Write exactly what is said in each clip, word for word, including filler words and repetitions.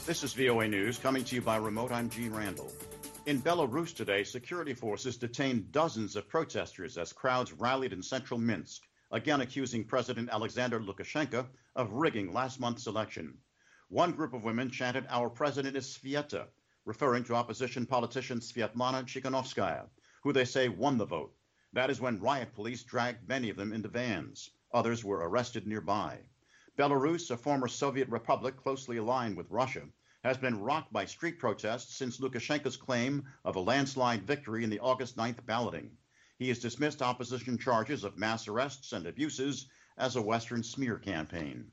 This is V O A News, coming to you by remote. I'm Gene Randall. In Belarus today, security forces detained dozens of protesters as crowds rallied in central Minsk, again accusing President Alexander Lukashenko of rigging last month's election. One group of women chanted, "Our president is Svieta," referring to opposition politician Svietlana Tikhanovskaya, who they say won the vote. That is when riot police dragged many of them into vans. Others were arrested nearby. Belarus, a former Soviet republic closely aligned with Russia, has been rocked by street protests since Lukashenko's claim of a landslide victory in the August ninth balloting. He has dismissed opposition charges of mass arrests and abuses as a Western smear campaign.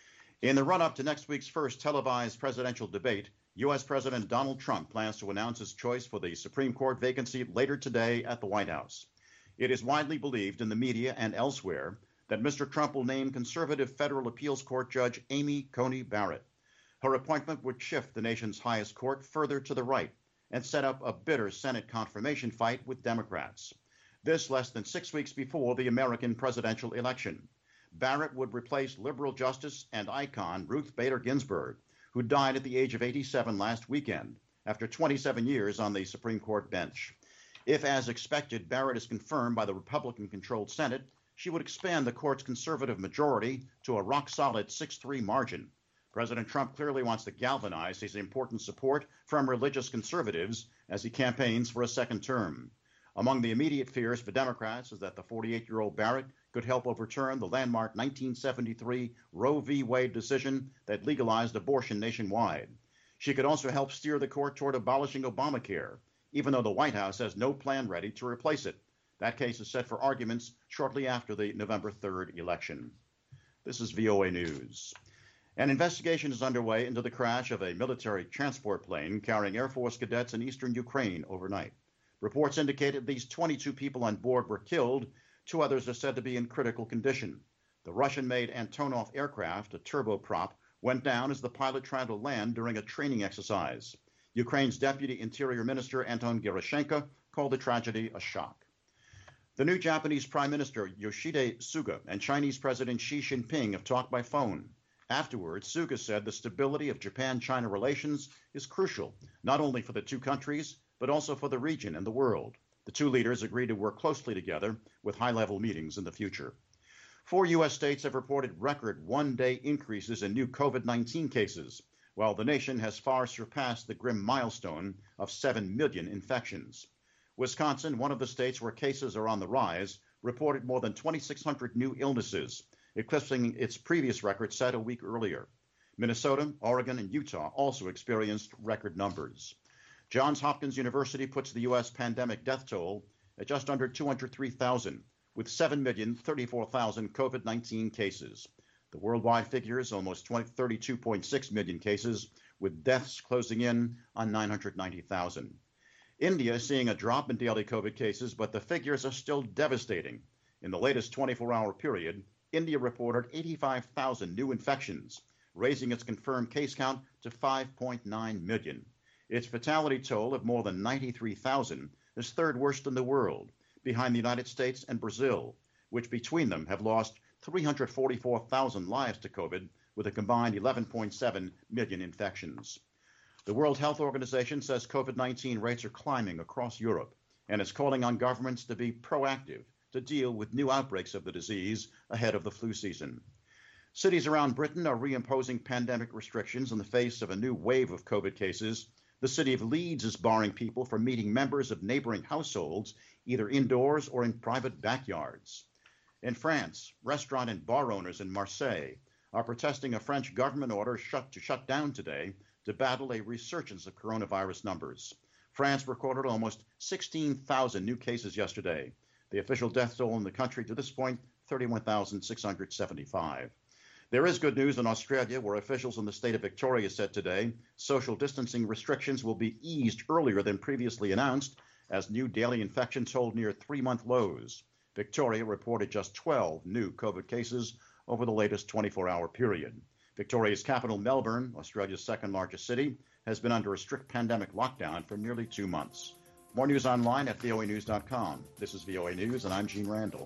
In the run-up to next week's first televised presidential debate, U S President Donald Trump plans to announce his choice for the Supreme Court vacancy later today at the White House. It is widely believed in the media and elsewhere that Mister Trump will name conservative federal appeals court judge Amy Coney Barrett. Her appointment would shift the nation's highest court further to the right and set up a bitter Senate confirmation fight with Democrats. This less than six weeks before the American presidential election. Barrett would replace liberal justice and icon Ruth Bader Ginsburg, who died at the age of eighty-seven last weekend after twenty-seven years on the Supreme Court bench. If, as expected, Barrett is confirmed by the Republican-controlled Senate, she would expand the court's conservative majority to a rock-solid six three margin. President Trump clearly wants to galvanize his important support from religious conservatives as he campaigns for a second term. Among the immediate fears for Democrats is that the forty-eight-year-old Barrett could help overturn the landmark nineteen seventy-three Roe v. Wade decision that legalized abortion nationwide. She could also help steer the court toward abolishing Obamacare, even though the White House has no plan ready to replace it. That case is set for arguments shortly after the November third election. This is V O A News. An investigation is underway into the crash of a military transport plane carrying Air Force cadets in eastern Ukraine overnight. Reports indicate at least twenty-two people on board were killed. Two others are said to be in critical condition. The Russian-made Antonov aircraft, a turboprop, went down as the pilot tried to land during a training exercise. Ukraine's Deputy Interior Minister Anton Gerashenko called the tragedy a shock. The new Japanese Prime Minister Yoshihide Suga and Chinese President Xi Jinping have talked by phone. Afterwards, Suga said the stability of Japan-China relations is crucial, not only for the two countries, but also for the region and the world. The two leaders agreed to work closely together with high-level meetings in the future. Four U S states have reported record one-day increases in new COVID nineteen cases, while the nation has far surpassed the grim milestone of seven million infections. Wisconsin, one of the states where cases are on the rise, reported more than twenty-six hundred new illnesses, eclipsing its previous record set a week earlier. Minnesota, Oregon, and Utah also experienced record numbers. Johns Hopkins University puts the U S pandemic death toll at just under two hundred three thousand, with seven million thirty-four thousand COVID nineteen cases. The worldwide figure is almost thirty-two point six million cases, with deaths closing in on nine hundred ninety thousand. India is seeing a drop in daily COVID cases, but the figures are still devastating. In the latest twenty-four hour period, India reported eighty-five thousand new infections, raising its confirmed case count to five point nine million. Its fatality toll of more than ninety-three thousand is third worst in the world, behind the United States and Brazil, which between them have lost three hundred forty-four thousand lives to COVID, with a combined eleven point seven million infections. The World Health Organization says COVID nineteen rates are climbing across Europe and is calling on governments to be proactive to deal with new outbreaks of the disease ahead of the flu season. Cities around Britain are reimposing pandemic restrictions in the face of a new wave of COVID cases. The city of Leeds is barring people from meeting members of neighboring households, either indoors or in private backyards. In France, restaurant and bar owners in Marseille are protesting a French government order shut to shut down today to battle a resurgence of coronavirus numbers. France recorded almost sixteen thousand new cases yesterday. The official death toll in the country to this point, thirty-one thousand six hundred seventy-five. There is good news in Australia, where officials in the state of Victoria said today social distancing restrictions will be eased earlier than previously announced as new daily infections hold near three-month lows. Victoria reported just twelve new COVID cases over the latest twenty-four hour period. Victoria's capital, Melbourne, Australia's second largest city, has been under a strict pandemic lockdown for nearly two months. More news online at V O A news dot com. This is V O A News, and I'm Gene Randall.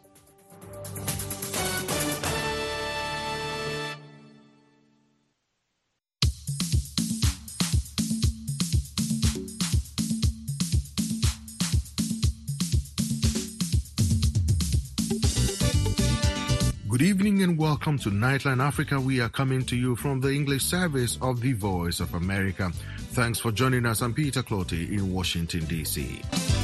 Good evening and welcome to Nightline Africa. We are coming to you from the English service of the Voice of America. Thanks for joining us. I'm Peter Clotty in Washington, D C.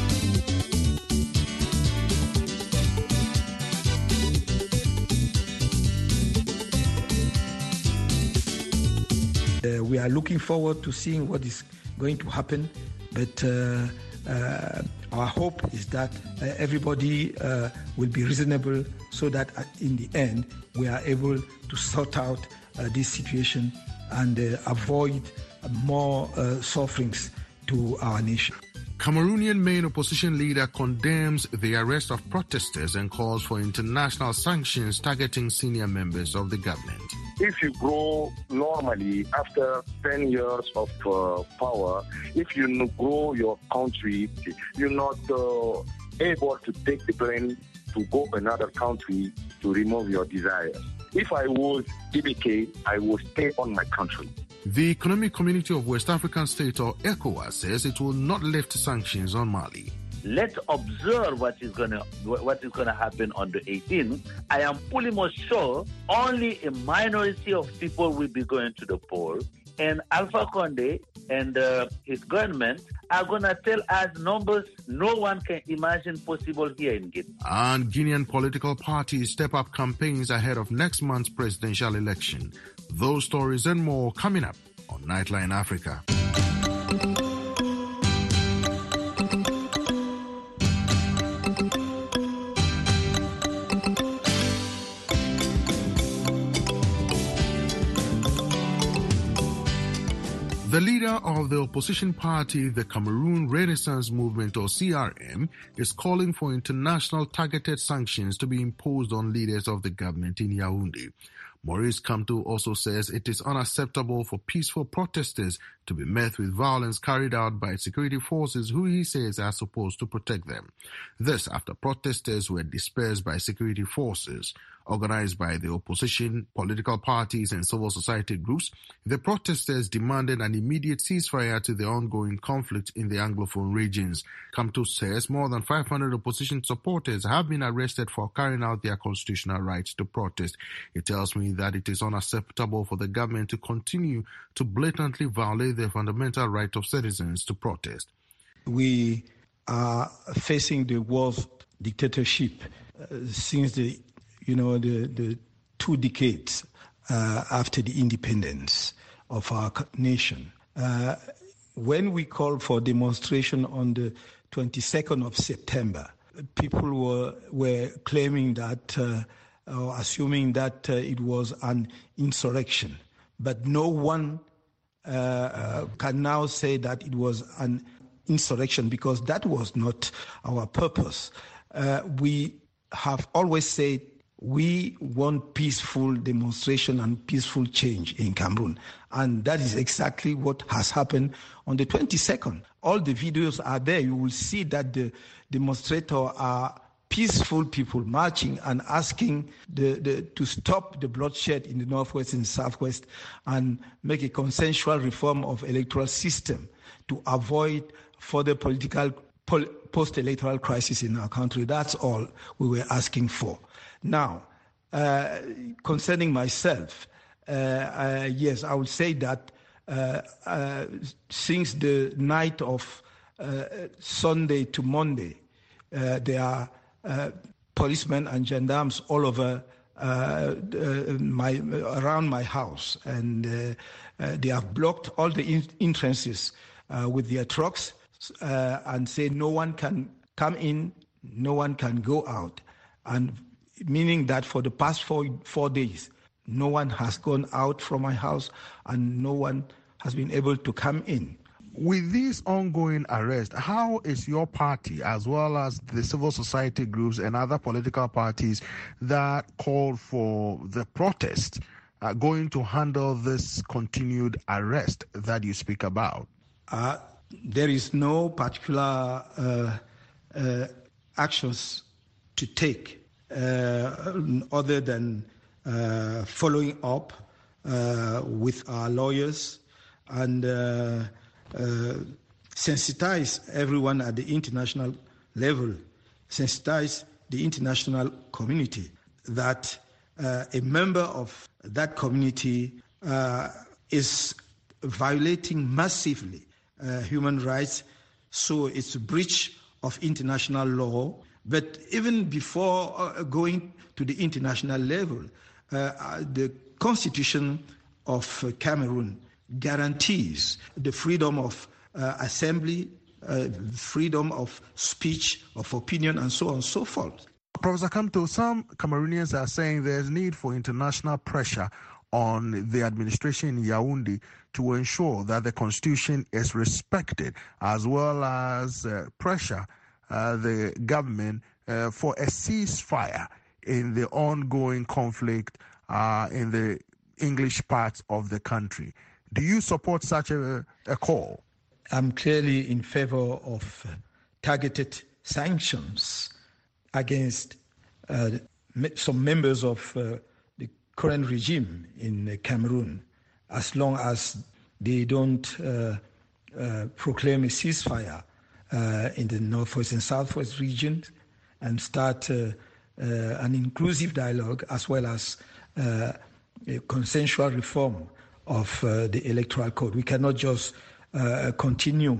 Uh, we are looking forward to seeing what is going to happen, but uh, uh, our hope is that uh, everybody uh, will be reasonable so that uh, in the end we are able to sort out uh, this situation and uh, avoid uh, more uh, sufferings to our nation. Cameroonian main opposition leader condemns the arrest of protesters and calls for international sanctions targeting senior members of the government. If you grow normally after ten years of uh, power, if you grow your country, you're not uh, able to take the plane to go another country to remove your desires. If I was D B K, I would stay on my country. The Economic Community of West African States, or ECOWAS, says it will not lift sanctions on Mali. Let's observe what is gonna what is gonna happen on the eighteenth. I am fully most sure only a minority of people will be going to the polls, and Alpha Condé and uh, his government are gonna tell us numbers no one can imagine possible here in Guinea. And Guinean political parties step up campaigns ahead of next month's presidential election. Those stories and more coming up on Nightline Africa. The leader of the opposition party, the Cameroon Renaissance Movement, or C R M, is calling for international targeted sanctions to be imposed on leaders of the government in Yaoundé. Maurice Kamto also says it is unacceptable for peaceful protesters to be met with violence carried out by security forces who he says are supposed to protect them. This after protesters were dispersed by security forces. Organized by the opposition, political parties and civil society groups, the protesters demanded an immediate ceasefire to the ongoing conflict in the Anglophone regions. Kamto says more than five hundred opposition supporters have been arrested for carrying out their constitutional rights to protest. He tells me that it is unacceptable for the government to continue to blatantly violate the fundamental right of citizens to protest. We are facing the worst dictatorship uh, since the you know, the, the two decades uh, after the independence of our nation. Uh, when we called for demonstration on the twenty-second of September, people were, were claiming that, uh, or assuming that uh, it was an insurrection. But no one uh, uh, can now say that it was an insurrection because that was not our purpose. Uh, we have always said we want peaceful demonstration and peaceful change in Cameroon. And that is exactly what has happened on the twenty-second. All the videos are there. You will see that the demonstrators are peaceful people marching and asking the, the, to stop the bloodshed in the northwest and southwest and make a consensual reform of electoral system to avoid further political pol- post-electoral crisis in our country. That's all we were asking for. Now, uh, concerning myself, uh, uh, yes, I would say that uh, uh, since the night of uh, Sunday to Monday, uh, there are uh, policemen and gendarmes all over uh, uh, my around my house, and uh, uh, they have blocked all the in- entrances uh, with their trucks uh, and say no one can come in, no one can go out, and meaning that for the past four, four days, no one has gone out from my house and no one has been able to come in. With this ongoing arrest, how is your party, as well as the civil society groups and other political parties that called for the protest, uh, going to handle this continued arrest that you speak about? Uh, there is no particular uh, uh, actions to take. Uh, other than uh, following up uh, with our lawyers and uh, uh, sensitize everyone at the international level, sensitize the international community that uh, a member of that community uh, is violating massively uh, human rights, so it's a breach of international law. But even before uh, going to the international level, uh, the Constitution of Cameroon guarantees the freedom of uh, assembly, uh, freedom of speech, of opinion, and so on and so forth. Professor Kamto, some Cameroonians are saying there's need for international pressure on the administration in Yaoundé to ensure that the constitution is respected, as well as uh, pressure uh, the government uh, for a ceasefire in the ongoing conflict uh, in the English parts of the country. Do you support such a, a call? I'm clearly in favor of uh, targeted sanctions against uh, some members of uh, the current regime in uh, Cameroon, as long as they don't uh, uh, proclaim a ceasefire uh, in the northwest and southwest regions and start uh, uh, an inclusive dialogue, as well as uh, a consensual reform of uh, the electoral code. We cannot just uh, continue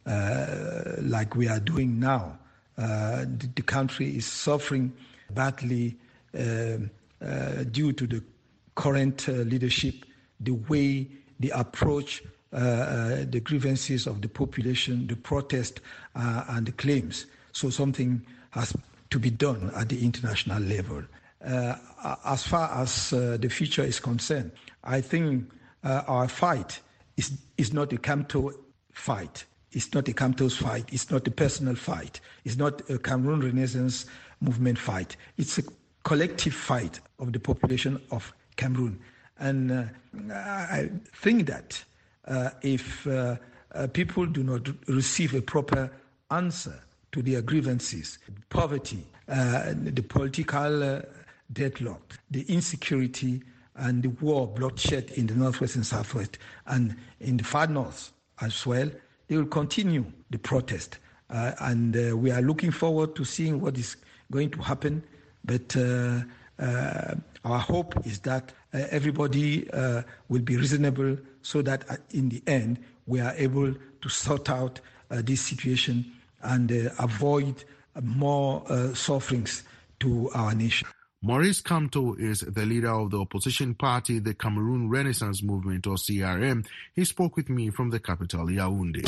uh, like we are doing now. Uh, the, the country is suffering badly uh, uh, due to the current uh, leadership, the way they approach uh, uh, the grievances of the population, the protest uh, and the claims. So something has to be done at the international level. Uh, as far as uh, the future is concerned, I think uh, our fight is, is not a Kamto fight. It's not a Kamto's fight. It's not a personal fight. It's not a Cameroon Renaissance movement fight. It's a collective fight of the population of Cameroon. And uh, I think that uh, if uh, uh, people do not receive a proper answer to their grievances, poverty, uh, the political uh, deadlock, the insecurity and the war, bloodshed in the northwest and southwest, and in the far north as well, they will continue the protest. Uh, and uh, we are looking forward to seeing what is going to happen. But uh, uh, our hope is that uh, everybody uh, will be reasonable, so that uh, in the end we are able to sort out uh, this situation and uh, avoid uh, more uh, sufferings to our nation. Maurice Kamto is the leader of the opposition party, the Cameroon Renaissance Movement, or C R M. He spoke with me from the capital, Yaoundé.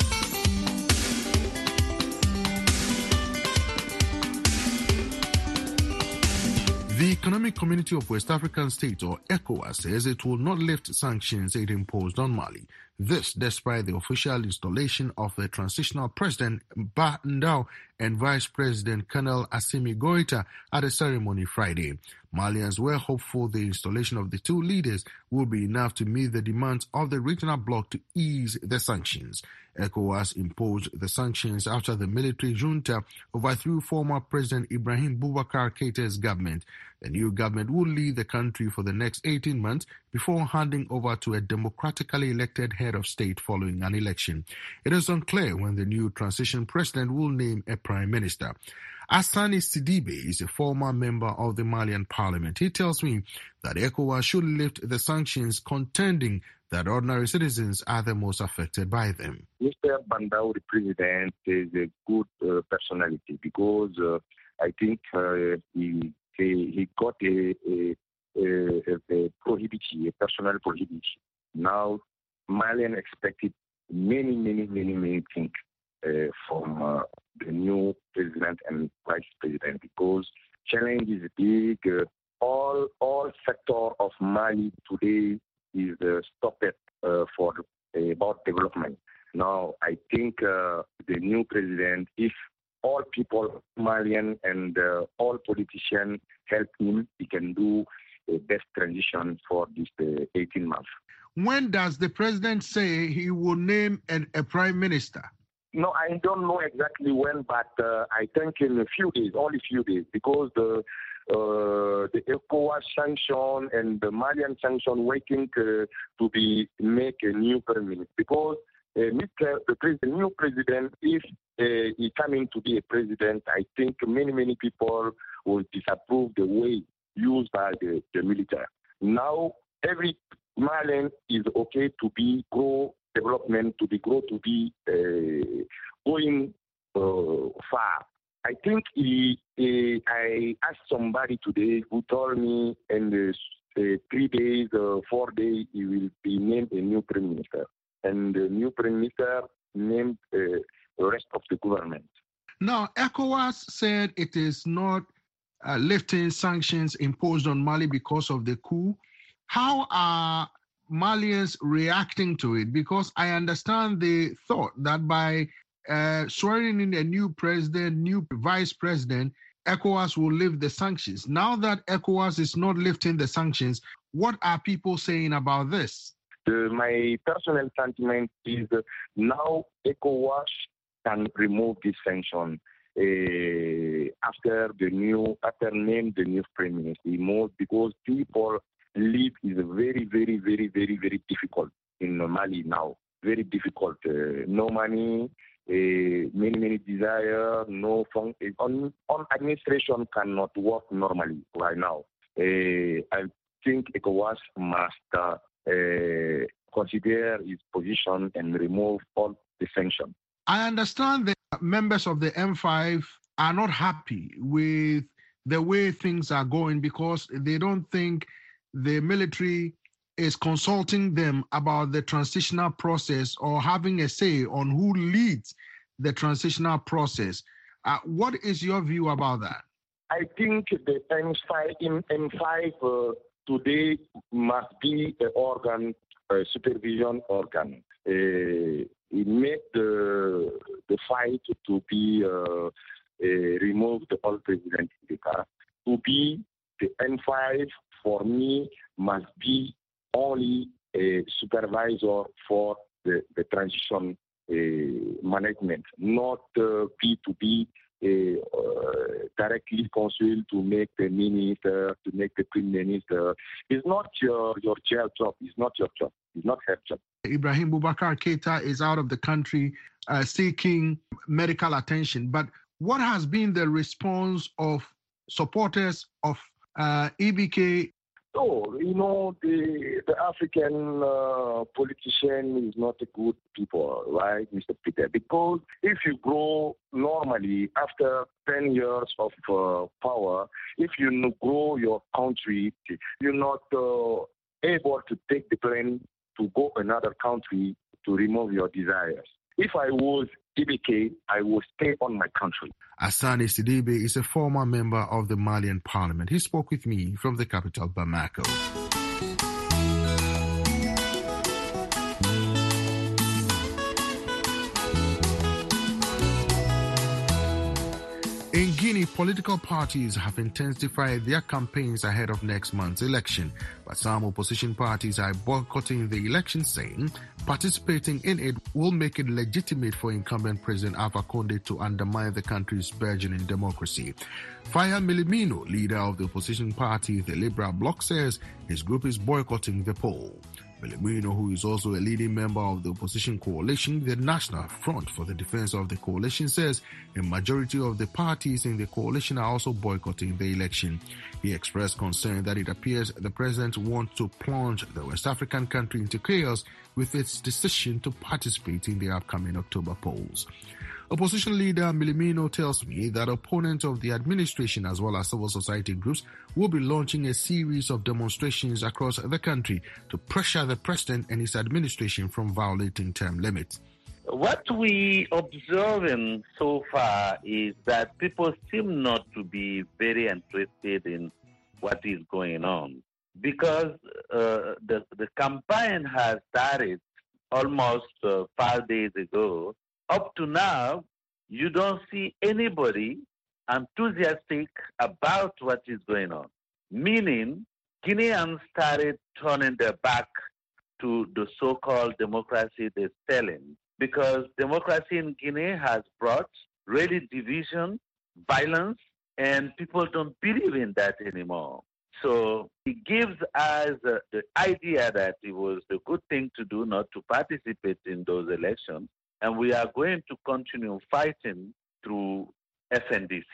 The Economic Community of West African States, or ECOWAS, says it will not lift sanctions it imposed on Mali. This despite the official installation of the transitional president, Ba Ndao, and Vice President Colonel Assimi Goïta at a ceremony Friday. Malians were hopeful the installation of the two leaders will be enough to meet the demands of the regional bloc to ease the sanctions. ECOWAS imposed the sanctions after the military junta overthrew former President Ibrahim Boubacar Keita's government. The new government will lead the country for the next eighteen months before handing over to a democratically elected head of state following an election. It is unclear when the new transition president will name a prime minister. Asani Sidibe is a former member of the Malian parliament. He tells me that ECOWAS should lift the sanctions, contending that ordinary citizens are the most affected by them. Mister Bandao, the president, is a good uh, personality because uh, I think uh, he, he he got a, a, a, a prohibition, a personal prohibition. Now, Malian expected many, many, many, many things uh, from uh, the new president and vice president because challenge is big. Uh, all all sector of Mali today is uh, stopped uh, for uh, about development. Now, I think uh, the new president, if all people, Malian and uh, all politicians help him, he can do a best transition for this uh, eighteen months. When does the president say he will name an, a prime minister? No, I don't know exactly when, but uh, I think in a few days, only a few days, because the uh, the ECOWAS sanction and the Malian sanction waiting uh, to be make a new prime minister. Because uh, Mister the, pres- the new president, if uh, he coming to be a president, I think many many people will disapprove the way used by the, the military. Now, every Malian is okay to be grow development, to be grow, to be uh, going uh, far. I think he, he, I asked somebody today who told me in the uh, three days, uh, four days, he will be named a new prime minister. And the new prime minister named uh, the rest of the government. Now, ECOWAS said it is not uh, lifting sanctions imposed on Mali because of the coup. How are Malians reacting to it? Because I understand they thought that by uh, swearing in a new president, new vice president, ECOWAS will lift the sanctions. Now that ECOWAS is not lifting the sanctions, what are people saying about this? Uh, my personal sentiment is uh, now ECOWAS can remove this sanction uh, after the new, after name the new prime minister, more because people live is very, very, very, very, very difficult in Mali now. Very difficult. Uh, no money, uh, many, many desire, no fun. On, on administration cannot work normally right now. Uh, I think ECOWAS must uh, uh, consider its position and remove all the sanctions. I understand that members of the M five are not happy with the way things are going because they don't think the military is consulting them about the transitional process or having a say on who leads the transitional process. Uh, what is your view about that? I think the M five, M five uh, today must be an organ, a supervision organ. Uh, it made the, the fight to be uh, uh, removed all president to be the M five. For me, must be only a supervisor for the, the transition uh, management, not uh, B to B, uh, uh, directly consul to make the minister, to make the prime minister. It's not your, your jail job. It's not your job. It's not her job. Ibrahim Boubacar Keita is out of the country uh, seeking medical attention. But what has been the response of supporters of Uh, E B K? Oh, you know, the the African uh, politician is not a good people, right, Mister Peter? Because if you grow normally after ten years of uh, power, if you grow your country, you're not uh, able to take the plane to go another country to remove your desires. If I was E B K, I would stay on my country. Asani Sidibe is a former member of the Malian parliament. He spoke with me from the capital, Bamako. In Guinea, political parties have intensified their campaigns ahead of next month's election, but some opposition parties are boycotting the election, saying participating in it will make it legitimate for incumbent President Alpha Conde to undermine the country's burgeoning democracy. Faya Milimino, leader of the opposition party, the Liberal Bloc, says his group is boycotting the poll. Milimino, who is also a leading member of the opposition coalition, the National Front for the Defense of the Coalition, says a majority of the parties in the coalition are also boycotting the election. He expressed concern that it appears the president wants to plunge the West African country into chaos with its decision to participate in the upcoming October polls. Opposition leader Milimino tells me that opponents of the administration as well as civil society groups will be launching a series of demonstrations across the country to pressure the president and his administration from violating term limits. What we observing so far is that people seem not to be very interested in what is going on because uh, the, the campaign has started almost uh, five days ago. Up to now, you don't see anybody enthusiastic about what is going on, meaning Guineans started turning their back to the so-called democracy they're selling, because democracy in Guinea has brought really division, violence, and people don't believe in that anymore. So it gives us uh, the idea that it was the good thing to do not to participate in those elections. And we are going to continue fighting through F N D C.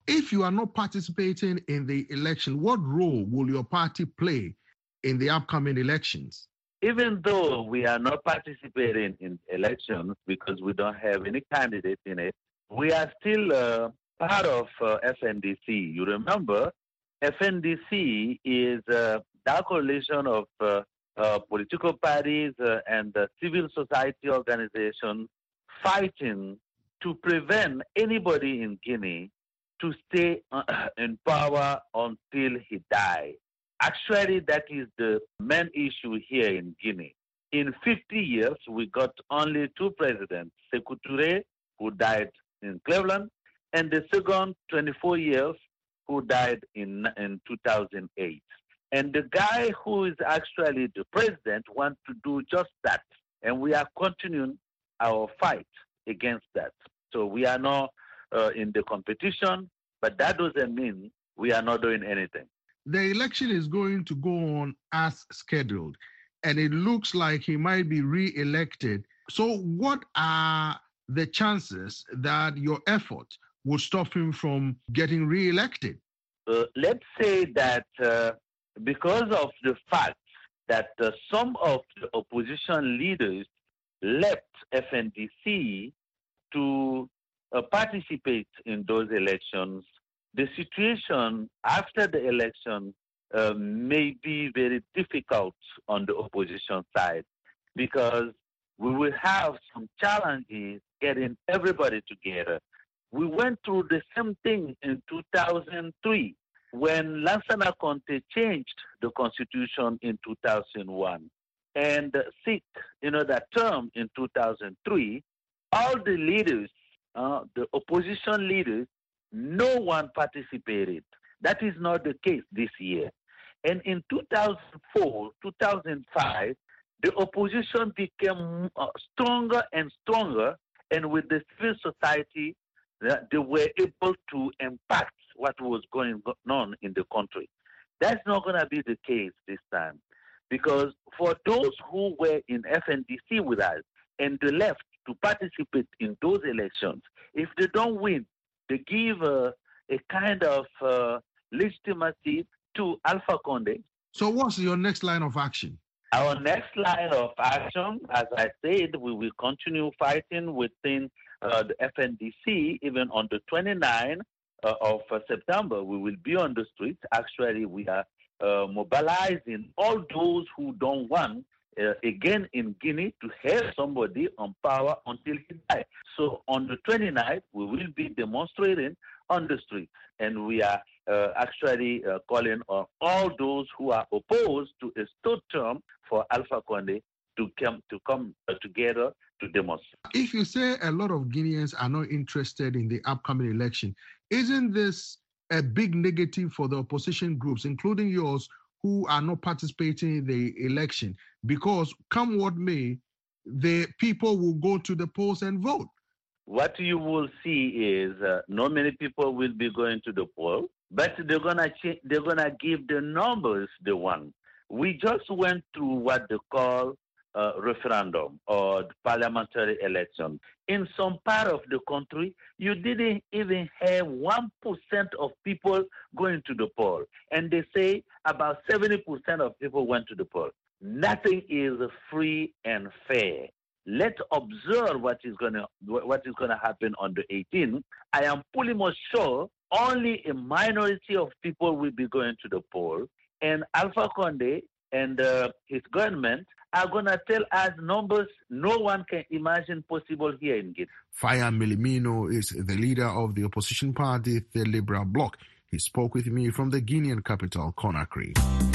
If you are not participating in the election, what role will your party play in the upcoming elections? Even though we are not participating in elections because we don't have any candidate in it, we are still uh, part of uh, F N D C. You remember, F N D C is uh, that coalition of uh, uh, political parties uh, and uh, civil society organizations fighting to prevent anybody in Guinea to stay uh, in power until he dies. Actually, that is the main issue here in Guinea. In fifty years, we got only two presidents, Sékou Touré, who died in Cleveland, and the second, twenty-four years, who died in, in two thousand eight. And the guy who is actually the president wants to do just that, and we are continuing our fight against that. So we are not uh, in the competition, but that doesn't mean we are not doing anything. The election is going to go on as scheduled, and it looks like he might be re-elected. So what are the chances that your effort will stop him from getting re-elected? Uh, let's say that uh, because of the fact that uh, some of the opposition leaders left F N D C to uh, participate in those elections, the situation after the election uh, may be very difficult on the opposition side because we will have some challenges getting everybody together. We went through the same thing in two thousand three when Lansana Conté changed the constitution in two thousand one and seek, you know, that term in two thousand three. All the leaders, uh, the opposition leaders, no one participated. That is not the case this year. And in two thousand four, two thousand five, the opposition became uh, stronger and stronger, and with the civil society, uh, they were able to impact what was going on in the country. That's not going to be the case this time, because for those who were in F N D C with us and they left to participate in those elections, if they don't win, they give uh, a kind of uh, legitimacy to Alpha Condé. So what's your next line of action? Our next line of action, as I said, we will continue fighting within uh, the F N D C. Even on the twenty-ninth uh, of uh, September, we will be on the streets. Actually, we are uh, mobilizing all those who don't want, uh, again in Guinea, to have somebody on power until he dies. So on the twenty-ninth, we will be demonstrating on the streets, and we are uh, actually uh, calling on all those who are opposed to a third term for Alpha Condé to come to come uh, together to demonstrate. If you say a lot of Guineans are not interested in the upcoming election, isn't this a big negative for the opposition groups, including yours, who are not participating in the election? Because come what may, the people will go to the polls and vote. What you will see is uh, not many people will be going to the poll, but they're gonna ch- they're gonna give the numbers they want. We just went through what they call uh, referendum or parliamentary election. In some part of the country, you didn't even have one percent of people going to the poll, and they say about seventy percent of people went to the poll. Nothing is free and fair. Let's observe what is gonna what is gonna happen on the eighteenth. I am pretty much sure only a minority of people will be going to the poll, and Alpha Condé and uh, his government are gonna tell us numbers no one can imagine possible here in Guinea. Faya Milimino is the leader of the opposition party, the Liberal Bloc. He spoke with me from the Guinean capital, Conakry.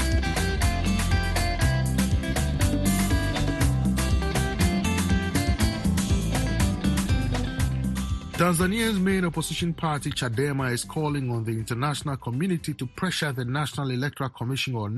Tanzania's main opposition party, Chadema, is calling on the international community to pressure the National Electoral Commission, or N E C,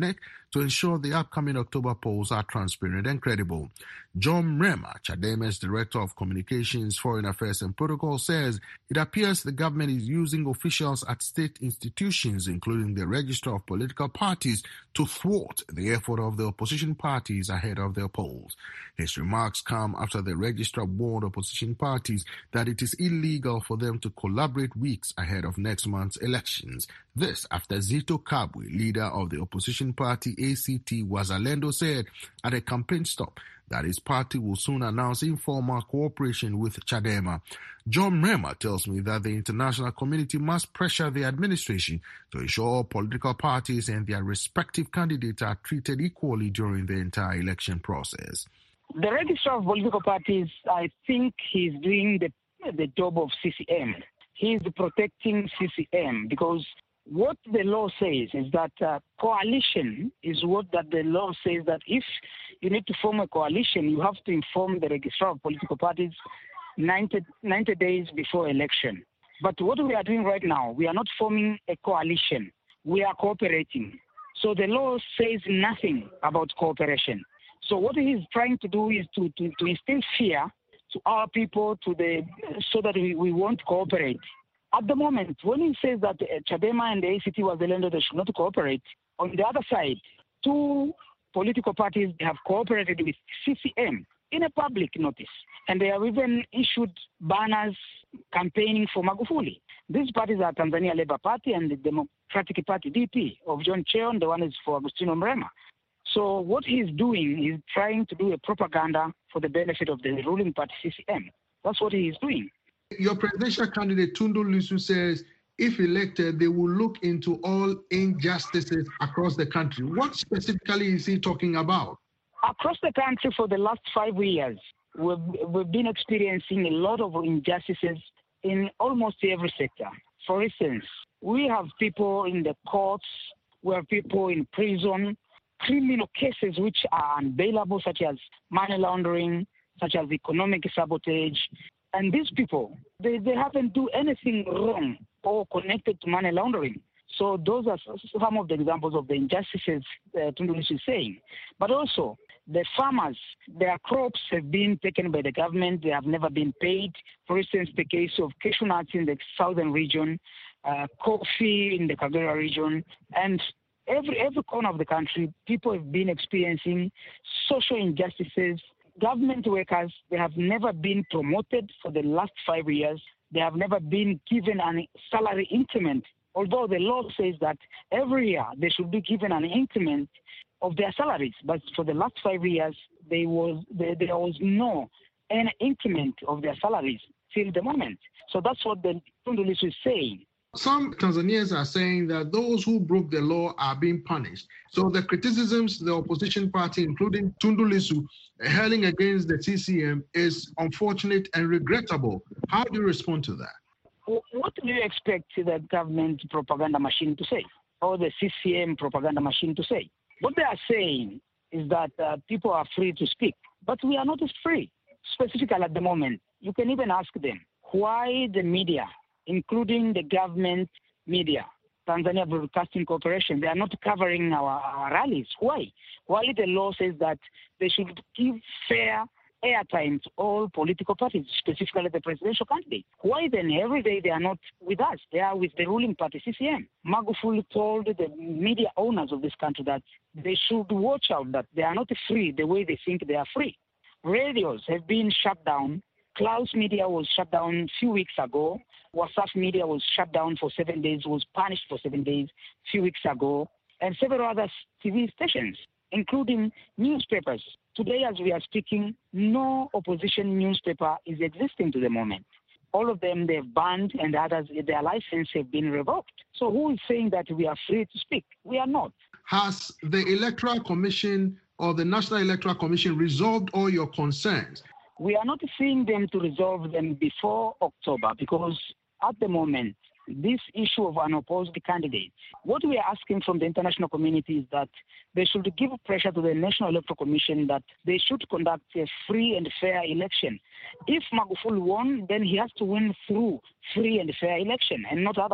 to ensure the upcoming October polls are transparent and credible. John Mrema, Chadema's Director of Communications, Foreign Affairs and Protocol, says it appears the government is using officials at state institutions, including the Register of Political Parties, to thwart the effort of the opposition parties ahead of their polls. His remarks come after the registrar warned opposition parties that it is illegal for them to collaborate weeks ahead of next month's elections. This after Zito Kabwe, leader of the opposition party A C T Wazalendo, said at a campaign stop that his party will soon announce informal cooperation with Chadema. John Mrema tells me that the international community must pressure the administration to ensure all political parties and their respective candidates are treated equally during the entire election process. The registrar of political parties, I think he's doing the, the job of C C M. He's protecting C C M because what the law says is that uh, coalition is what that the law says that if you need to form a coalition, you have to inform the registrar of political parties ninety, ninety days before election. But what we are doing right now, we are not forming a coalition. We are cooperating. So the law says nothing about cooperation. So what he's trying to do is to, to, to instill fear to our people to the so that we, we won't cooperate. At the moment, when he says that uh, Chadema and the A C T Wazalendo, they should not cooperate, on the other side, two political parties have cooperated with C C M in a public notice. And they have even issued banners campaigning for Magufuli. These parties are Tanzania Labour Party and the Democratic Party, D P, of John Cheon. The one is for Agustino Mrema. So what he's doing is trying to do a propaganda for the benefit of the ruling party, C C M. That's what he is doing. Your presidential candidate, Tundu Lissu, says if elected, they will look into all injustices across the country. What specifically is he talking about? Across the country for the last five years, we've, we've been experiencing a lot of injustices in almost every sector. For instance, we have people in the courts, we have people in prison, criminal cases which are unbailable, such as money laundering, such as economic sabotage. And these people, they, they haven't done anything wrong or connected to money laundering. So those are some of the examples of the injustices uh, Tundu Lissu is saying. But also, the farmers, their crops have been taken by the government. They have never been paid. For instance, the case of cashew nuts in the southern region, uh, coffee in the Kagera region, and every every corner of the country, people have been experiencing social injustices. Government workers, they have never been promoted for the last five years. They have never been given a salary increment, although the law says that every year they should be given an increment of their salaries. But for the last five years, there was there, there was no any increment of their salaries till the moment. So that's what the Tundu Lissu is saying. Some Tanzanians are saying that those who broke the law are being punished. So the criticisms the opposition party, including Tundu Lissu, hurling against the C C M is unfortunate and regrettable. How do you respond to that? What do you expect the government propaganda machine to say, or the C C M propaganda machine to say? What they are saying is that uh, people are free to speak, but we are not as free. Specifically at the moment, you can even ask them why the media, including the government media, Tanzania Broadcasting Corporation, they are not covering our, our rallies. Why? Why the law says that they should give fair airtime to all political parties, specifically the presidential candidate. Why then every day they are not with us? They are with the ruling party, C C M. Magufuli told the media owners of this country that they should watch out that they are not free the way they think they are free. Radios have been shut down. Clouds Media was shut down a few weeks ago. WhatsApp Media was shut down for seven days, was punished for seven days a few weeks ago, and several other T V stations, including newspapers. Today, as we are speaking, no opposition newspaper is existing to the moment. All of them, they've banned, and others, their license have been revoked. So who is saying that we are free to speak? We are not. Has the Electoral Commission or the National Electoral Commission resolved all your concerns? We are not seeing them to resolve them before October because at the moment, this issue of unopposed candidates, what we are asking from the international community is that they should give pressure to the National Electoral Commission that they should conduct a free and fair election. If Magufuli won, then he has to win through free and fair election and not otherwise.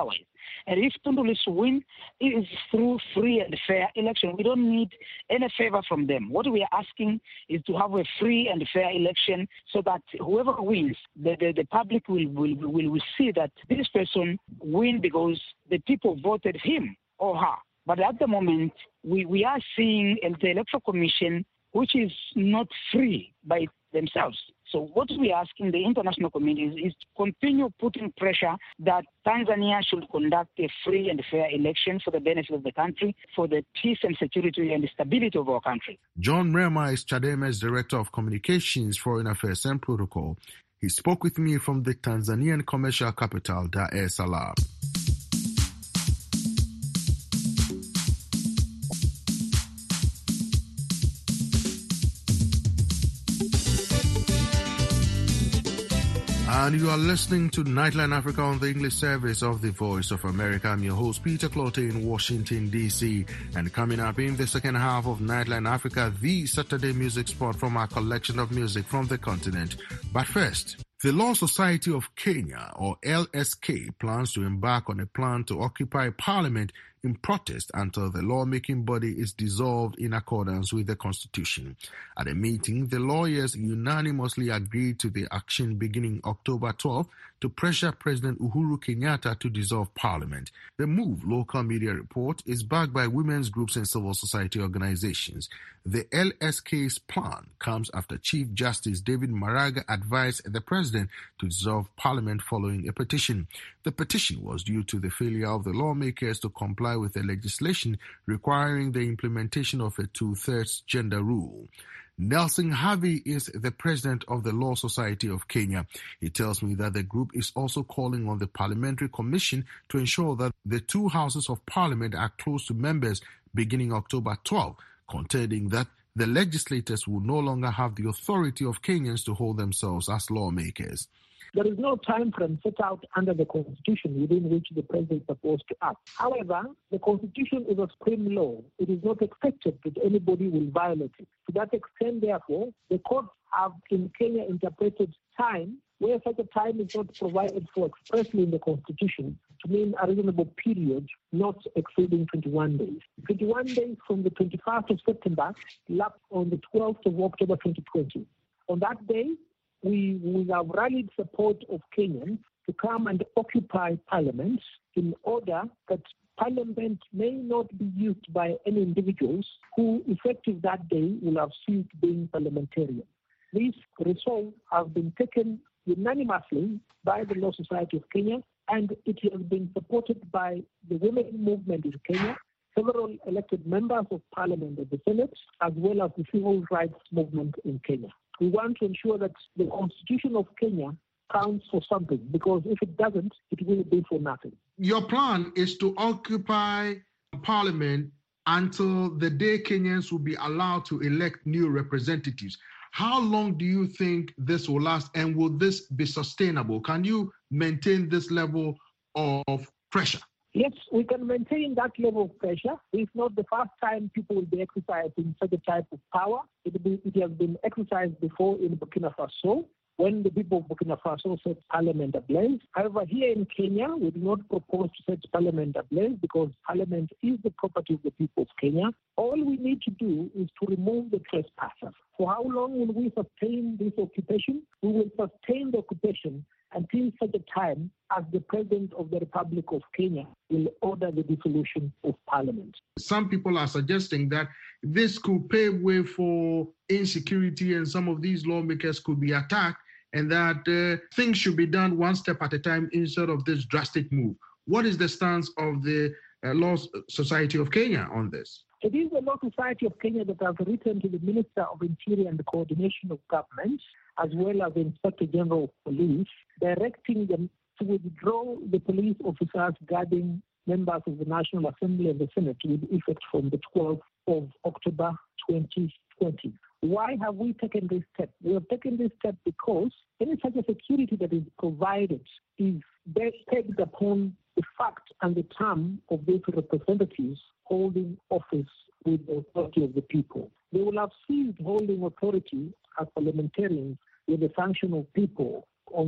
And if Tundu Lissu win, it is through free and fair election. We don't need any favor from them. What we are asking is to have a free and fair election so that whoever wins, the, the, the public will, will, will, will see that this person win because the people voted him or her. But at the moment, we, we are seeing the Electoral Commission, which is not free by themselves. So what we are asking the international community is, is to continue putting pressure that Tanzania should conduct a free and fair election for the benefit of the country, for the peace and security and stability of our country. John Mrema is Chademe's Director of Communications, Foreign Affairs and Protocol. He spoke with me from the Tanzanian commercial capital, Dar es Salaam. And you are listening to Nightline Africa on the English service of the Voice of America. I'm your host, Peter Clote in Washington, D C. And coming up in the second half of Nightline Africa, the Saturday music spot from our collection of music from the continent. But first, the Law Society of Kenya, or L S K, plans to embark on a plan to occupy Parliament in protest until the lawmaking body is dissolved in accordance with the Constitution. At a meeting, the lawyers unanimously agreed to the action beginning October twelfth to pressure President Uhuru Kenyatta to dissolve Parliament. The move, local media report, is backed by women's groups and civil society organizations. The L S K's plan comes after Chief Justice David Maraga advised the president to dissolve Parliament following a petition. The petition was due to the failure of the lawmakers to comply with the legislation requiring the implementation of a two-thirds gender rule. Nelson Harvey is the president of the Law Society of Kenya. He tells me that the group is also calling on the Parliamentary Commission to ensure that the two houses of Parliament are close to members beginning October twelfth, contending that the legislators will no longer have the authority of Kenyans to hold themselves as lawmakers. There is no time frame set out under the Constitution within which the President is supposed to act. However, the Constitution is a supreme law. It is not expected that anybody will violate it. To that extent, therefore, the courts have in Kenya interpreted time where such a time is not provided for expressly in the Constitution to mean a reasonable period not exceeding twenty-one days. twenty-one days from the twenty-first of September lapsed on the twelfth of October twenty twenty. On that day, we will have rallied support of Kenyans to come and occupy Parliament in order that Parliament may not be used by any individuals who, effective that day, will have ceased being parliamentarian. These resolve have been taken unanimously by the Law Society of Kenya, and it has been supported by the women movement in Kenya, several elected members of Parliament and the Senate, as well as the civil rights movement in Kenya. We want to ensure that the Constitution of Kenya counts for something, because if it doesn't, it will be for nothing. Your plan is to occupy Parliament until the day Kenyans will be allowed to elect new representatives. How long do you think this will last, and will this be sustainable? Can you maintain this level of pressure? Yes, we can maintain that level of pressure. It's not the first time people will be exercising such a type of power. It, be, it has been exercised before in Burkina Faso, when the people of Burkina Faso set parliament ablaze. However, here in Kenya, we do not propose to set parliament ablaze because parliament is the property of the people of Kenya. All we need to do is to remove the trespassers. For how long will we sustain this occupation? We will sustain the occupation until such a time as the President of the Republic of Kenya will order the dissolution of Parliament. Some people are suggesting that this could pave way for insecurity and some of these lawmakers could be attacked, and that uh, things should be done one step at a time instead of this drastic move. What is the stance of the uh, Law Society of Kenya on this? It is the Law Society of Kenya that has written to the Minister of Interior and the Coordination of Government, as well as the Inspector General of Police, directing them to withdraw the police officers guarding members of the National Assembly and the Senate with effect from the twelfth of October twenty twenty. Why have we taken this step? We have taken this step because any such a security that is provided is pegged upon the fact and the term of these representatives holding office with the authority of the people. They will have ceased holding authority as parliamentarians with the sanction of people on the twelfth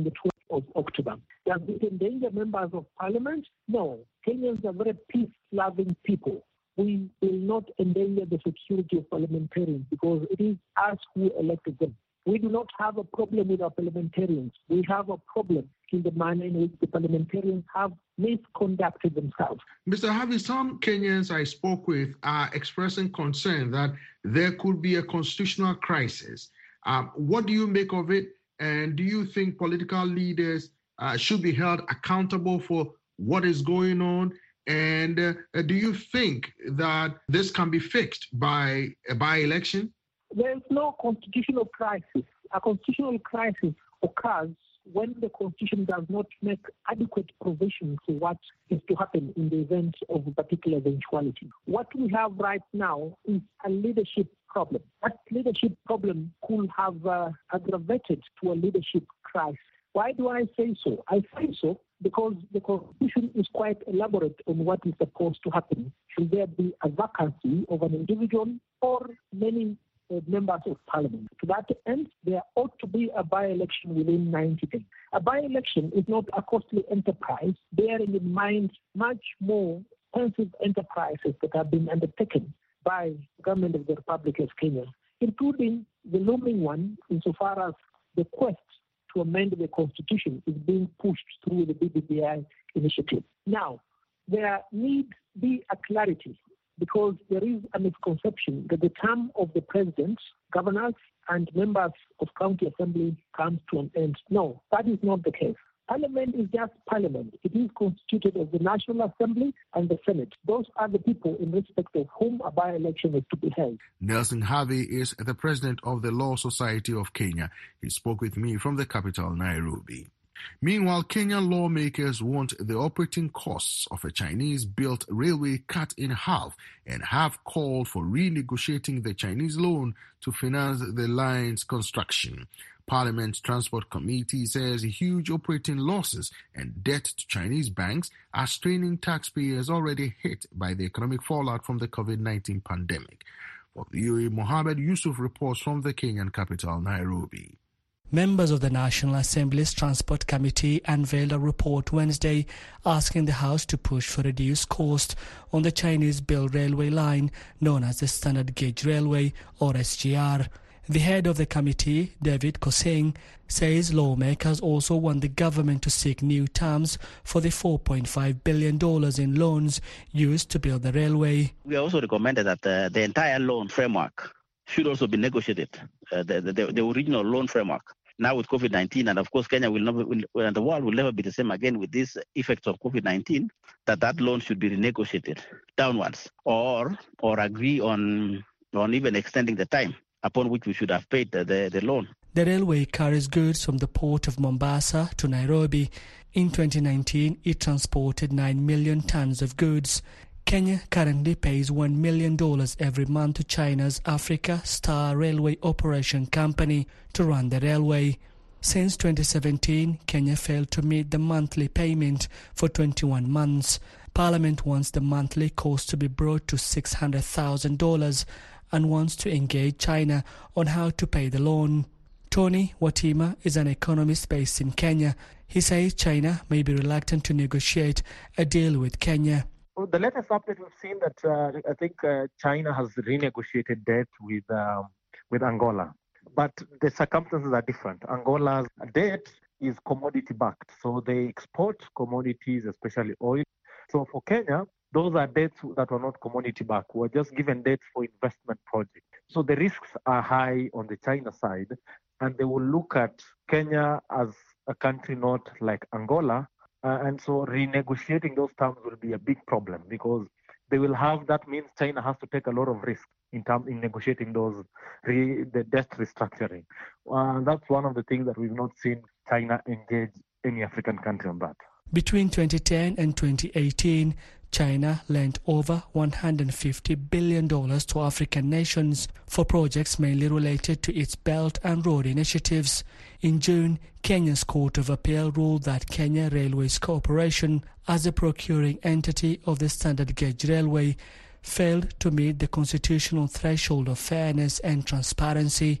of October. Does it endanger members of parliament? No. Kenyans are very peace-loving people. We will not endanger the security of parliamentarians because it is us who elected them. We do not have a problem with our parliamentarians. We have a problem in the manner in which the parliamentarians have misconducted themselves. Mister Harvey, some Kenyans I spoke with are expressing concern that there could be a constitutional crisis. Um, what do you make of it? And do you think political leaders uh, should be held accountable for what is going on? And uh, do you think that this can be fixed by a by-election? There is no constitutional crisis. A constitutional crisis occurs when the Constitution does not make adequate provision for what is to happen in the event of a particular eventuality. What we have right now is a leadership problem. That leadership problem could have uh, aggravated to a leadership crisis. Why do I say so? I say so because the Constitution is quite elaborate on what is supposed to happen. Should there be a vacancy of an individual or many uh, members of parliament? To that end, there ought to be a by-election within ninety days. A by-election is not a costly enterprise, bearing in mind much more expensive enterprises that have been undertaken by the government of the Republic of Kenya, including the looming one insofar as the quest to amend the Constitution is being pushed through the B B B I initiative. Now, there needs be a clarity because there is a misconception that the term of the president, governors, and members of county assembly comes to an end. No, that is not the case. Parliament is just parliament. It is constituted of the National Assembly and the Senate. Those are the people in respect of whom a by-election is to be held. Nelson Harvey is the president of the Law Society of Kenya. He spoke with me from the capital, Nairobi. Meanwhile, Kenyan lawmakers want the operating costs of a Chinese-built railway cut in half and have called for renegotiating the Chinese loan to finance the line's construction. Parliament's Transport Committee says huge operating losses and debt to Chinese banks are straining taxpayers already hit by the economic fallout from the COVID nineteen pandemic. For V O A, Mohammed Yusuf reports from the Kenyan capital, Nairobi. Members of the National Assembly's Transport Committee unveiled a report Wednesday asking the House to push for reduced cost on the Chinese-built railway line known as the Standard Gauge Railway, or S G R. The head of the committee, David Kosing, says lawmakers also want the government to seek new terms for the four point five billion dollars in loans used to build the railway. We also recommended that uh, the entire loan framework should also be negotiated, uh, the, the, the original loan framework. Now with COVID nineteen, and of course Kenya will never, will, and the world will never be the same again with these effects of COVID nineteen, that that loan should be renegotiated downwards or or agree on, on even extending the time upon which we should have paid the, the, the loan. The railway carries goods from the port of Mombasa to Nairobi. In twenty nineteen, it transported nine million tons of goods. Kenya currently pays one million dollars every month to China's Africa Star Railway Operation Company to run the railway. Since twenty seventeen, Kenya failed to meet the monthly payment for twenty-one months. Parliament wants the monthly cost to be brought to six hundred thousand dollars and wants to engage China on how to pay the loan. Tony Watima is an economist based in Kenya. He says China may be reluctant to negotiate a deal with Kenya. Well, the latest update we've seen that uh, I think uh, China has renegotiated debt with um, with Angola, but the circumstances are different. Angola's debt is commodity backed, so they export commodities, especially oil. So for Kenya, those are debts that were not commodity backed. We're just given debts for investment projects. So the risks are high on the China side, and they will look at Kenya as a country not like Angola. Uh, and so renegotiating those terms will be a big problem because they will have, that means China has to take a lot of risk in term, in negotiating those re, the debt restructuring. Uh, that's one of the things that we've not seen China engage any African country on that. Between twenty ten and twenty eighteen, China lent over one hundred fifty billion dollars to African nations for projects mainly related to its Belt and Road initiatives. In June, Kenya's Court of Appeal ruled that Kenya Railways Corporation, as a procuring entity of the Standard Gauge Railway, failed to meet the constitutional threshold of fairness and transparency.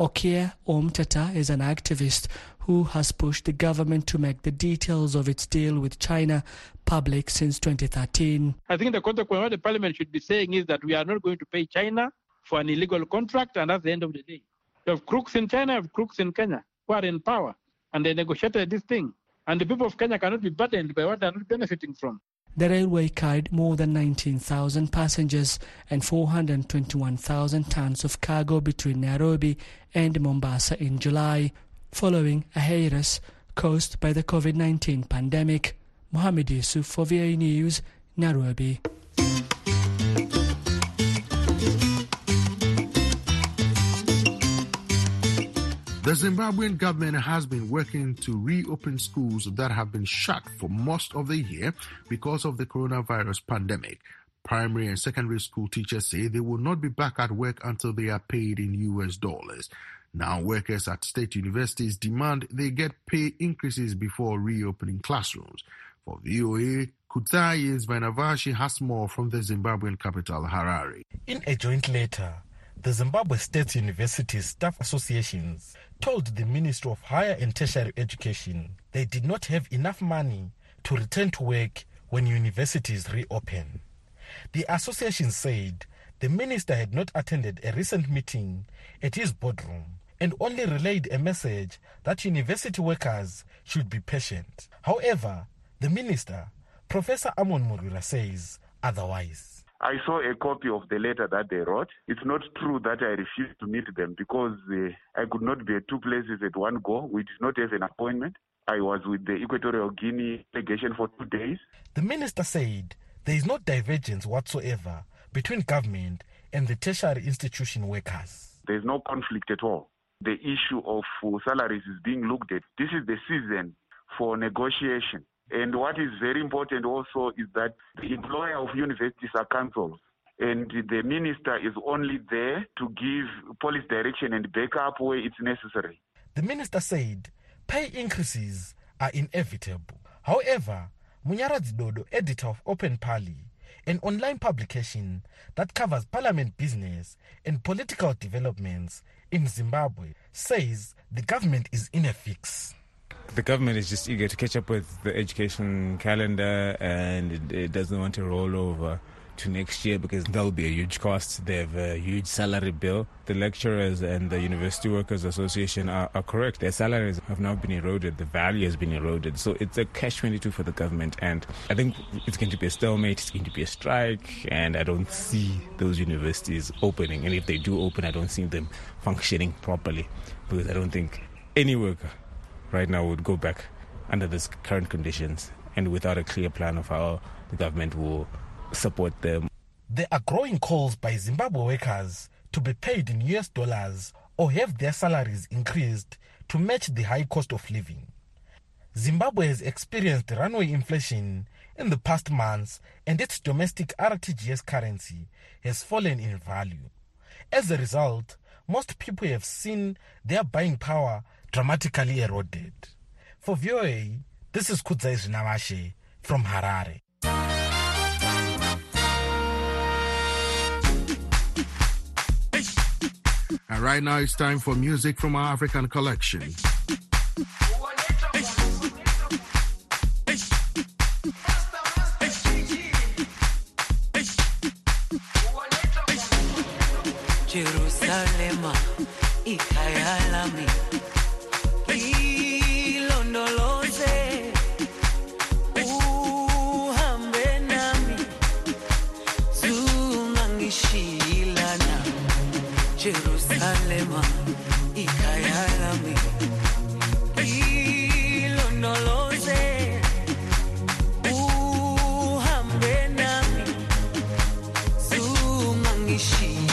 Okia Omtata is an activist who has pushed the government to make the details of its deal with China public since twenty thirteen. I think the consequence of the parliament should be saying is that we are not going to pay China for an illegal contract, and that's the end of the day. You have crooks in China, you have crooks in Kenya who are in power, and they negotiated this thing. And the people of Kenya cannot be burdened by what they are not benefiting from. The railway carried more than nineteen thousand passengers and four hundred twenty-one thousand tons of cargo between Nairobi and Mombasa in July, following a hiatus caused by the COVID nineteen pandemic. Mohammed Yusuf for V A News, Nairobi. The Zimbabwean government has been working to reopen schools that have been shut for most of the year because of the coronavirus pandemic. Primary and secondary school teachers say they will not be back at work until they are paid in U S dollars. Now, workers at state universities demand they get pay increases before reopening classrooms. For V O A, Kutayi Vainavashi has more from the Zimbabwean capital, Harare. In a joint letter, the Zimbabwe State Universities Staff Associations told the Ministry of Higher and Tertiary Education they did not have enough money to return to work when universities reopen. The association said the minister had not attended a recent meeting at his boardroom and only relayed a message that university workers should be patient. However, the minister, Professor Amon Murira, says otherwise. I saw a copy of the letter that they wrote. It's not true that I refused to meet them because uh, I could not be at two places at one go. We did not have an appointment. I was with the Equatorial Guinea delegation for two days. The minister said there is no divergence whatsoever between government and the tertiary institution workers. There is no conflict at all. The issue of uh, salaries is being looked at. This is the season for negotiation. And what is very important also is that the employer of universities are councils, and the minister is only there to give policy direction and backup where it's necessary. The minister said pay increases are inevitable. However, Munyaradzi Dodo, editor of Open Parley, an online publication that covers parliament business and political developments in Zimbabwe, says the government is in a fix. The government is just eager to catch up with the education calendar, and it, it doesn't want to roll over to next year because there'll be a huge cost. They have a huge salary bill. The lecturers and the University Workers Association are, are correct. Their salaries have now been eroded. The value has been eroded. So it's a catch twenty-two for the government. And I think it's going to be a stalemate. It's going to be a strike. And I don't see those universities opening. And if they do open, I don't see them functioning properly because I don't think any worker right now would go back under these current conditions and without a clear plan of how the government will support them. There are growing calls by Zimbabwe workers to be paid in U S dollars or have their salaries increased to match the high cost of living. Zimbabwe has experienced runaway inflation in the past months, and its domestic R T G S currency has fallen in value. As a result, most people have seen their buying power dramatically eroded. For V O A, this is Kudzai Zvinavashe from Harare. And right now it's time for music from our African collection. Jerusalem, ikayalami, ilondoloze, uhambe nami, zungangishilana. Jerusalem, ikayalami, ilondoloze, uhambe nami, zungangishilana.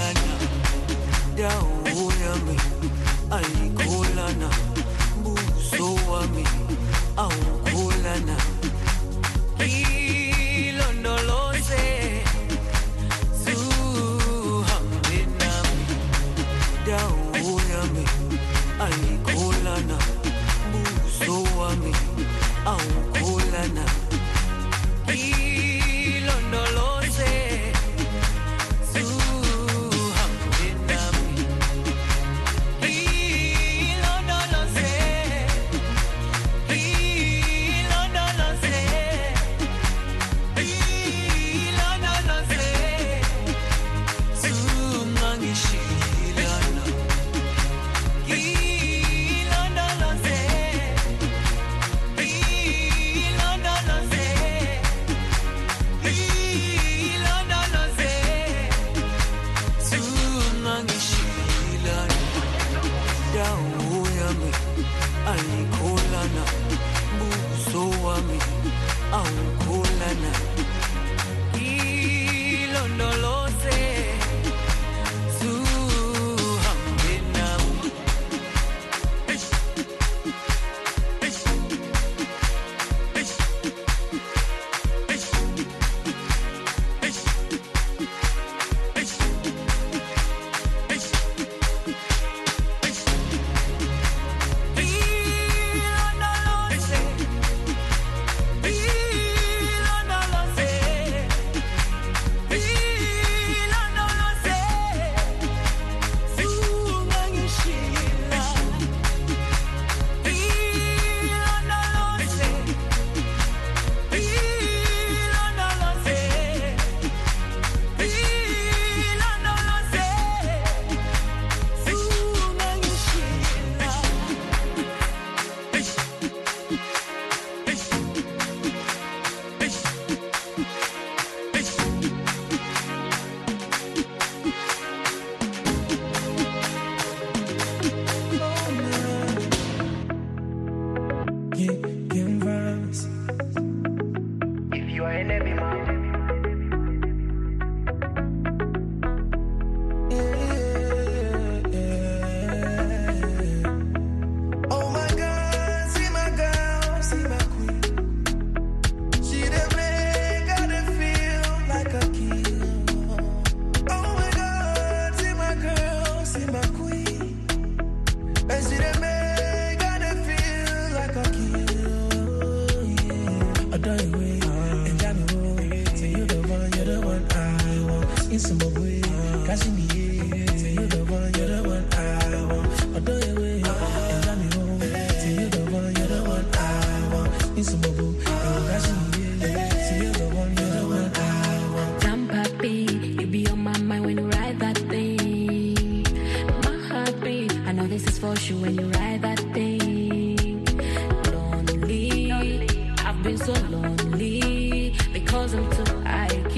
Dawo yami ayikholana, buso wami awukholana, ilondoloze, zuhambe nami. Dawo yami ayikholana, buso wami awukholana, ilondoloze.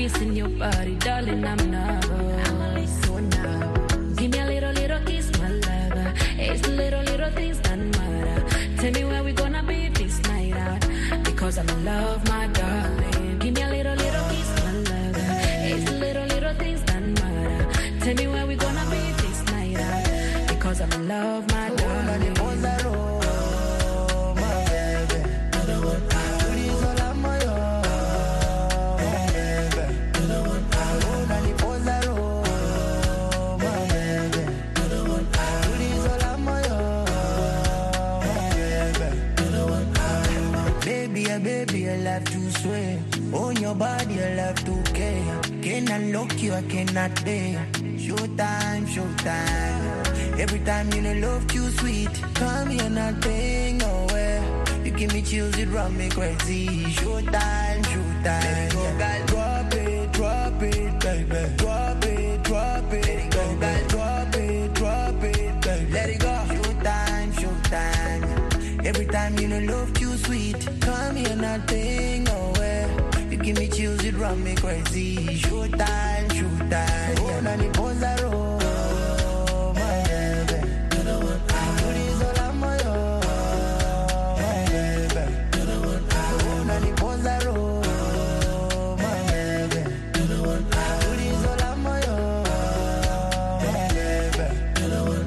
missing your body, darling, I'm nervous. So nervous. Give me a little, little kiss, my lover. It's the little, little things that matter. Tell me where we gonna be this night out. Because I'm in love, my darling. Give me a little, little kiss, my lover. It's the little, little things that matter. Tell me where we gonna be this night out. Because I'm in love, my darling. On your body, I love to care. Can I look you, I cannot bear. Showtime, showtime. Every time you know love too sweet. Come here, not paying nowhere. You give me chills, it run me crazy. Showtime, showtime. Let it go, girl. Drop it, drop it, baby. Drop it, drop it. Let it go, girl. Drop it, drop it, baby. Let it go. Showtime, showtime. Every time you know love too sweet. Come here, not paying nowhere. You give me chills, it run me crazy. Showtime, showtime. Oh, na ni poza ro, my baby. You know what? You is all I'm yo, my baby. You know what? Oh, na ni poza ro, my baby. You know what? You is all I'm yo, my baby. You know what?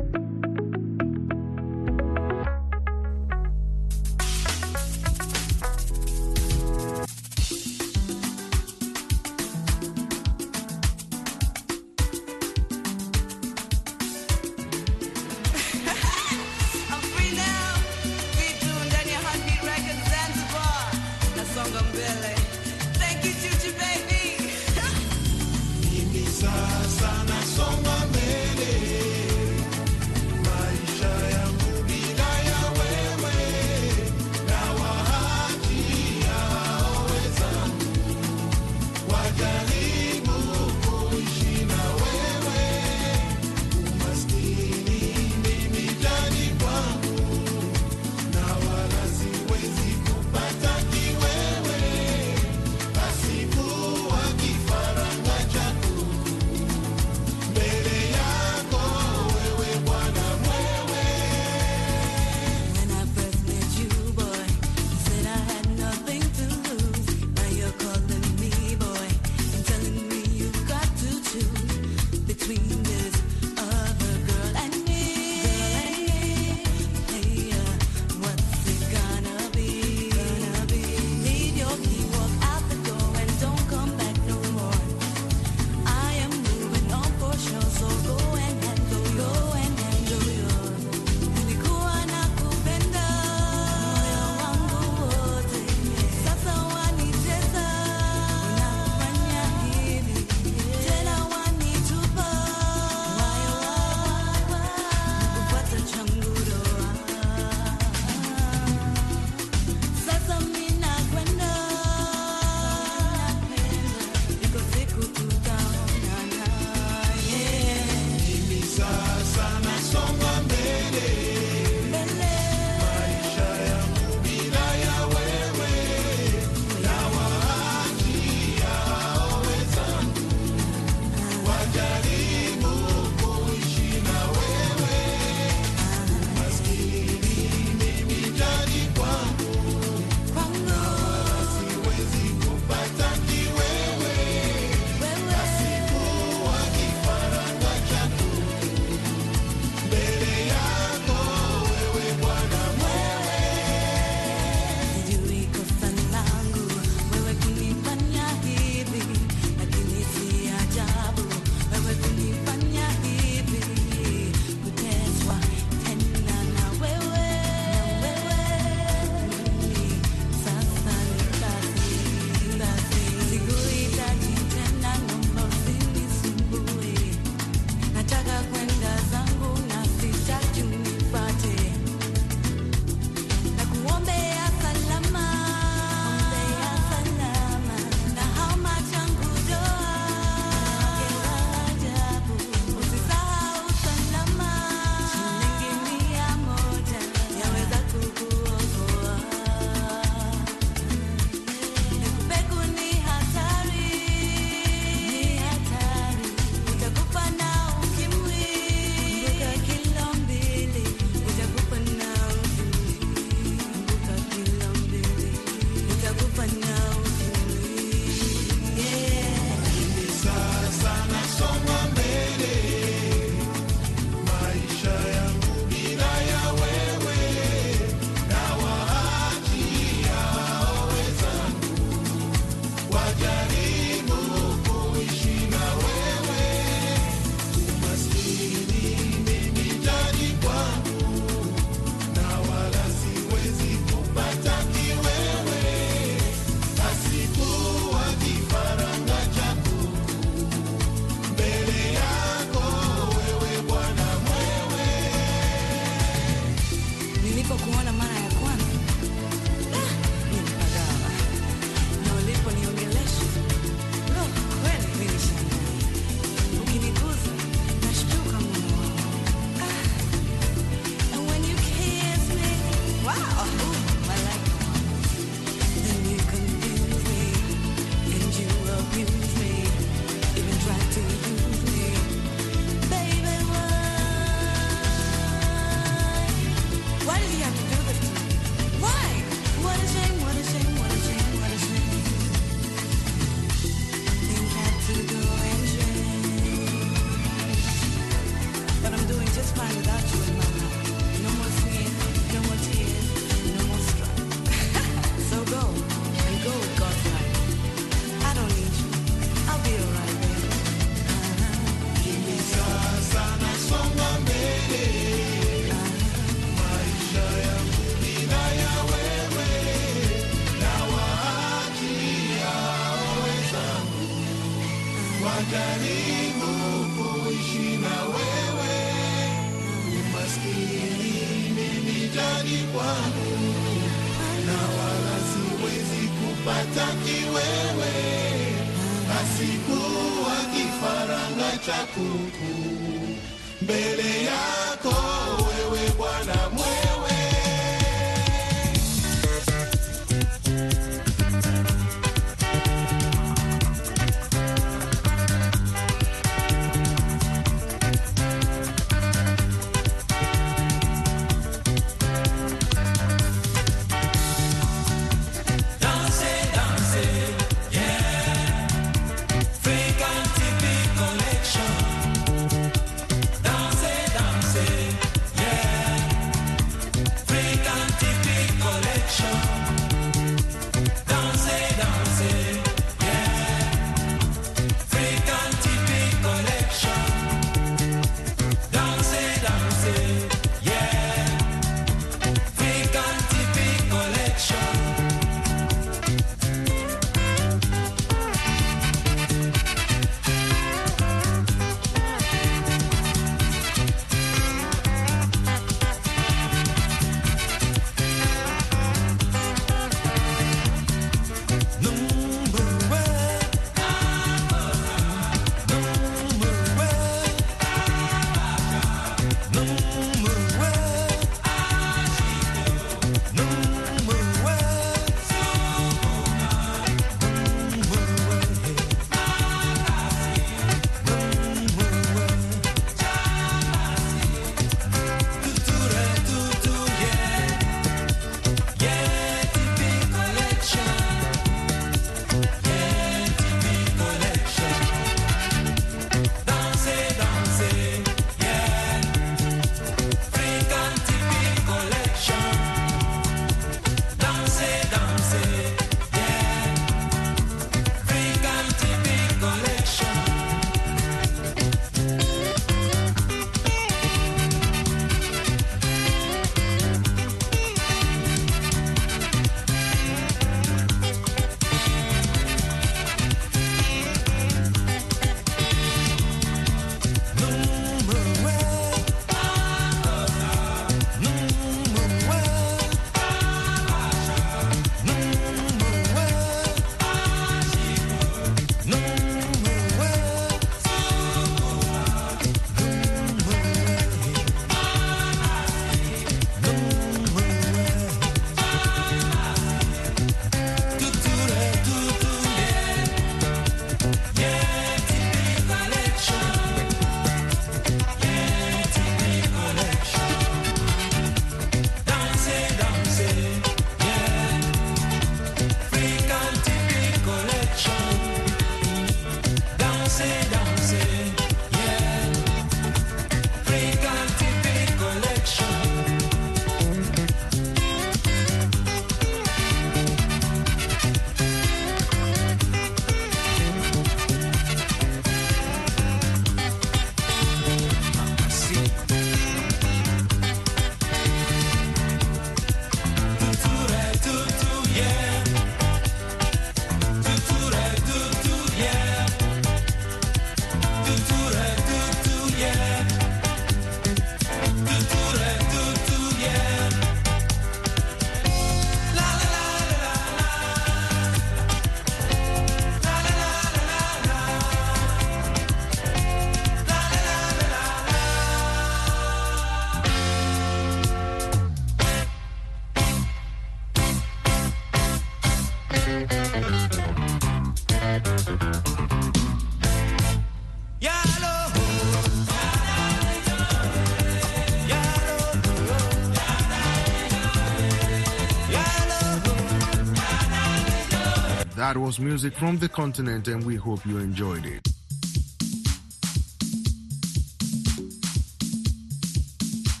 That was music from the continent, and we hope you enjoyed it.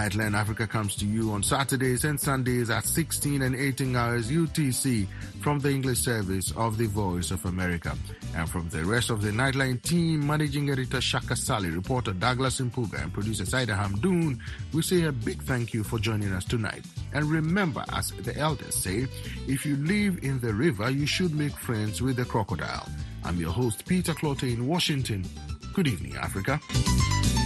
Nightline Africa comes to you on Saturdays and Sundays at sixteen and eighteen hours U T C from the English service of the Voice of America. And from the rest of the Nightline team, Managing Editor Shaka Sally, reporter Douglas Impuga, and producer Saida Hamdoon, we say a big thank you for joining us tonight. And remember, as the elders say, if you live in the river, you should make friends with the crocodile. I'm your host, Peter Clotte in Washington. Good evening, Africa.